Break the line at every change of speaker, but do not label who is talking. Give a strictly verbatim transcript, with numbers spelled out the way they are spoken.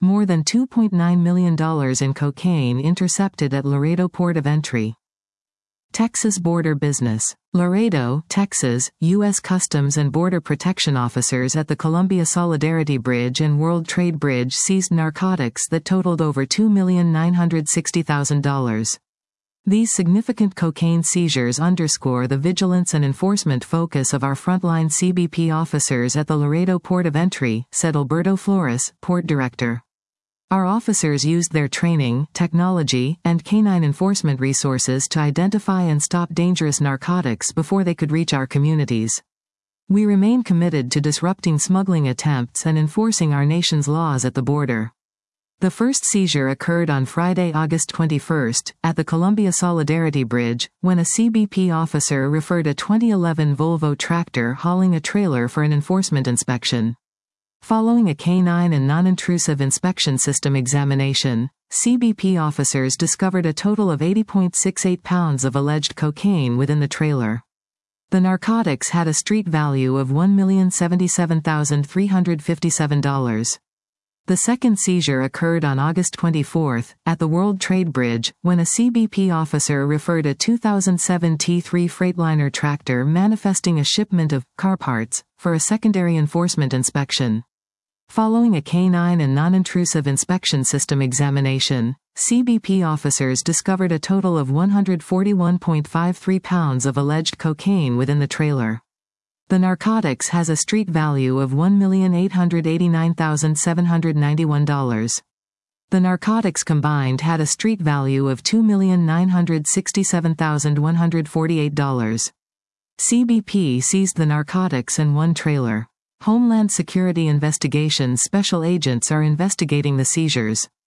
More than two point nine million dollars in cocaine intercepted at Laredo Port of Entry. Texas border business. Laredo, Texas, U S Customs and Border Protection officers at the Columbia Solidarity Bridge and World Trade Bridge seized narcotics that totaled over two million nine hundred sixty thousand dollars. These significant cocaine seizures underscore the vigilance and enforcement focus of our frontline C B P officers at the Laredo Port of Entry, said Alberto Flores, port director. Our officers used their training, technology, and canine enforcement resources to identify and stop dangerous narcotics before they could reach our communities. We remain committed to disrupting smuggling attempts and enforcing our nation's laws at the border. The first seizure occurred on Friday, August twenty-first, at the Columbia Solidarity Bridge, when a C B P officer referred a twenty eleven Volvo tractor hauling a trailer for an enforcement inspection. Following a canine and non-intrusive inspection system examination, C B P officers discovered a total of eighty point six eight pounds of alleged cocaine within the trailer. The narcotics had a street value of one million seventy-seven thousand three hundred fifty-seven dollars. The second seizure occurred on August twenty-fourth, at the World Trade Bridge, when a C B P officer referred a two thousand seven T three Freightliner tractor manifesting a shipment of car parts for a secondary enforcement inspection. Following a canine and non-intrusive inspection system examination, C B P officers discovered a total of one hundred forty-one point five three pounds of alleged cocaine within the trailer. The narcotics has a street value of one million eight hundred eighty-nine thousand seven hundred ninety-one dollars. The narcotics combined had a street value of two million nine hundred sixty-seven thousand one hundred forty-eight dollars. C B P seized the narcotics and one trailer. Homeland Security Investigations special agents are investigating the seizures.